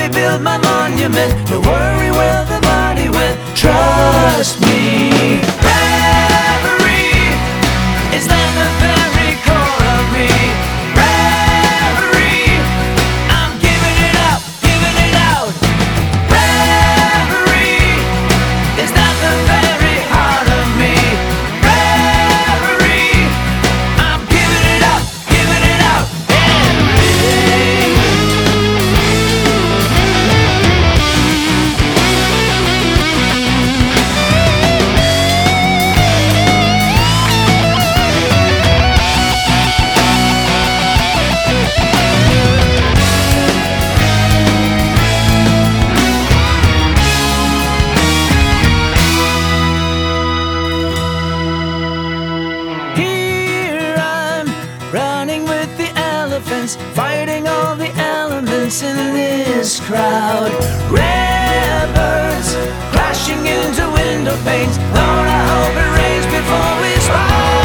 me build my monument. Don't worry where the body went, trust me. Reverie is at the very core of me. Reverie, I'm giving it up, giving it out. Reverie is at the very heart of me. Reverie, I'm giving it up, giving it out. Here I'm running with the elephants, fighting all the elements in this crowd. Red birds crashing into window panes. Lord, I hope it rains before we smile.